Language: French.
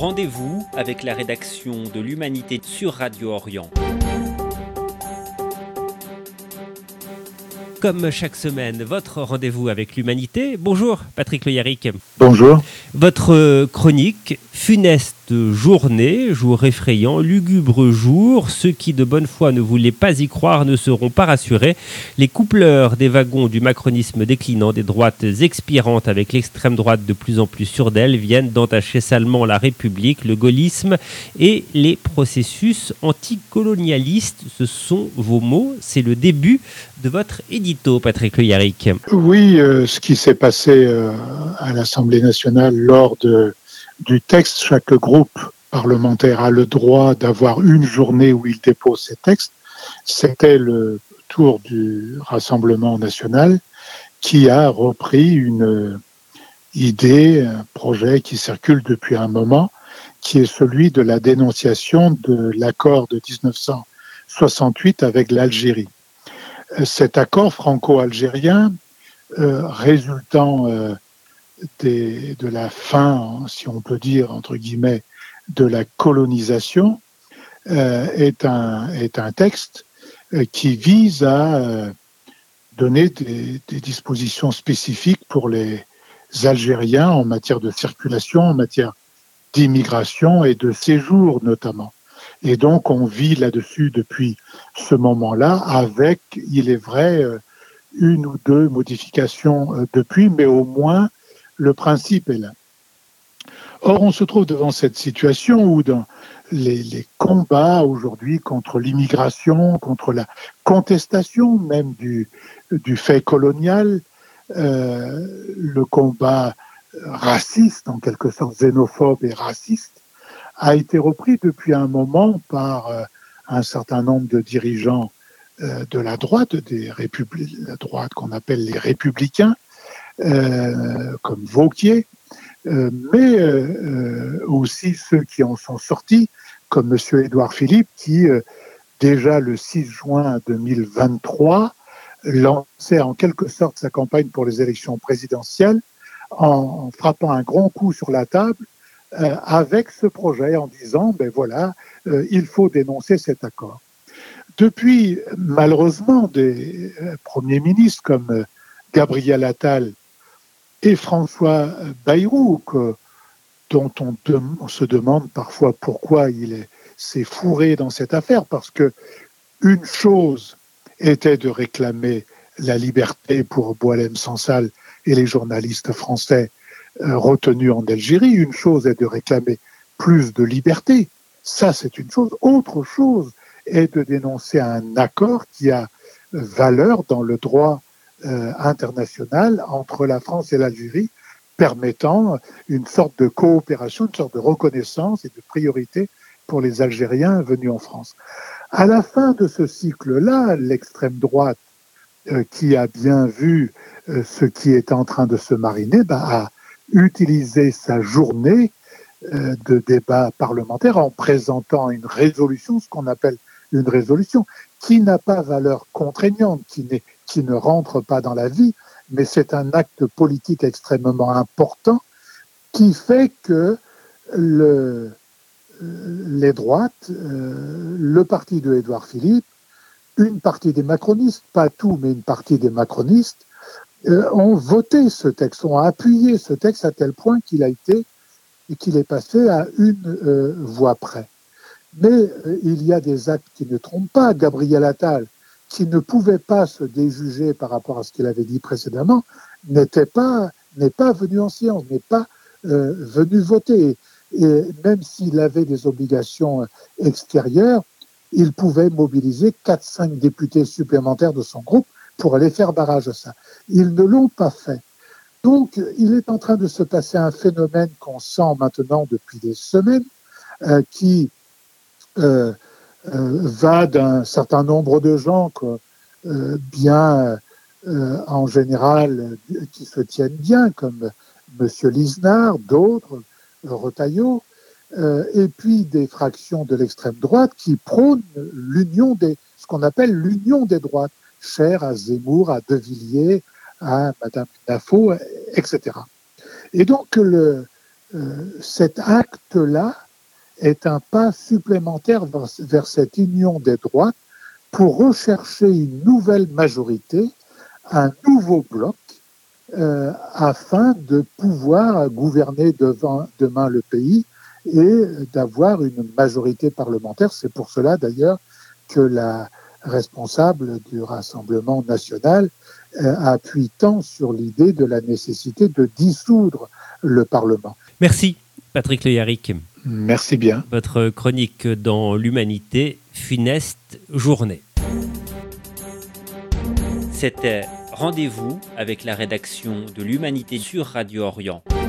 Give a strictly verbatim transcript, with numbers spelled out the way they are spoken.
Rendez-vous avec la rédaction de l'Humanité sur Radio Orient. Comme chaque semaine, votre rendez-vous avec l'Humanité. Bonjour Patrick Le Yarrick. Bonjour. Votre chronique, funeste journée, jour effrayant, lugubre jour. Ceux qui de bonne foi ne voulaient pas y croire ne seront pas rassurés. Les coupleurs des wagons du macronisme déclinant, des droites expirantes avec l'extrême droite de plus en plus sûre d'elle, viennent d'entacher salement la République, le gaullisme et les processus anticolonialistes. Ce sont vos mots, c'est le début de votre édito, Patrick Le Yarrick. Oui, euh, ce qui s'est passé euh, à l'Assemblée nationale lors de, du texte, chaque groupe parlementaire a le droit d'avoir une journée où il dépose ses textes. C'était le tour du Rassemblement national qui a repris une idée, un projet qui circule depuis un moment, qui est celui de la dénonciation de l'accord de dix-neuf cent soixante-huit avec l'Algérie. Cet accord franco-algérien, euh, résultant euh, des, de la fin, si on peut dire, entre guillemets, de la colonisation, euh, est, un, est un texte euh, qui vise à euh, donner des, des dispositions spécifiques pour les Algériens en matière de circulation, en matière d'immigration et de séjour notamment. Et donc, on vit là-dessus depuis ce moment-là avec, il est vrai, une ou deux modifications depuis, mais au moins, le principe est là. Or, on se trouve devant cette situation où dans les, les combats aujourd'hui contre l'immigration, contre la contestation même du, du fait colonial, euh, le combat raciste, en quelque sorte xénophobe et raciste, a été repris depuis un moment par euh, un certain nombre de dirigeants euh, de la droite, des républi- la droite qu'on appelle les républicains, euh, comme Wauquiez, euh, mais euh, aussi ceux qui en sont sortis, comme M. Édouard Philippe, qui, euh, déjà le six juin deux mille vingt-trois, lançait en quelque sorte sa campagne pour les élections présidentielles en frappant un grand coup sur la table Euh, avec ce projet en disant, ben voilà, euh, il faut dénoncer cet accord. Depuis, malheureusement, des euh, premiers ministres comme euh, Gabriel Attal et François Bayrou, que, dont on, de, on se demande parfois pourquoi il est, s'est fourré dans cette affaire, parce que une chose était de réclamer la liberté pour Boualem Sansal et les journalistes français retenus en Algérie. Une chose est de réclamer plus de liberté. Ça, c'est une chose. Autre chose est de dénoncer un accord qui a valeur dans le droit euh, international entre la France et l'Algérie, permettant une sorte de coopération, une sorte de reconnaissance et de priorité pour les Algériens venus en France. À la fin de ce cycle-là, l'extrême droite, euh, qui a bien vu euh, ce qui est en train de se mariner, bah, a utiliser sa journée euh, de débat parlementaire en présentant une résolution, ce qu'on appelle une résolution, qui n'a pas valeur contraignante, qui, n'est, qui ne rentre pas dans la vie, mais c'est un acte politique extrêmement important qui fait que le, les droites, euh, le parti de Édouard Philippe, une partie des macronistes, pas tout, mais une partie des macronistes, Euh, ont voté ce texte, ont appuyé ce texte à tel point qu'il a été et qu'il est passé à une euh, voix près. Mais euh, il y a des actes qui ne trompent pas. Gabriel Attal, qui ne pouvait pas se déjuger par rapport à ce qu'il avait dit précédemment, n'était pas, n'est pas venu en séance, n'est pas euh, venu voter. Et même s'il avait des obligations extérieures, il pouvait mobiliser quatre cinq députés supplémentaires de son groupe pour aller faire barrage à ça. Ils ne l'ont pas fait. Donc, il est en train de se passer un phénomène qu'on sent maintenant depuis des semaines, euh, qui euh, euh, va d'un certain nombre de gens que, euh, bien, euh, en général, euh, qui se tiennent bien, comme M. Lisnard, d'autres, euh, Retailleau, euh, et puis des fractions de l'extrême droite qui prônent l'union des, ce qu'on appelle l'union des droites, cher à Zemmour, à De Villiers, à Madame Nafo, et cetera. Et donc, le, euh, cet acte-là est un pas supplémentaire vers, vers cette union des droites pour rechercher une nouvelle majorité, un nouveau bloc, euh, afin de pouvoir gouverner devant, demain le pays et d'avoir une majorité parlementaire. C'est pour cela d'ailleurs que la responsable du Rassemblement national euh, appuie tant sur l'idée de la nécessité de dissoudre le Parlement. Merci Patrick Le Yarrick. Merci bien. Votre chronique dans l'Humanité, funeste journée. C'était Rendez-vous avec la rédaction de l'Humanité sur Radio Orient.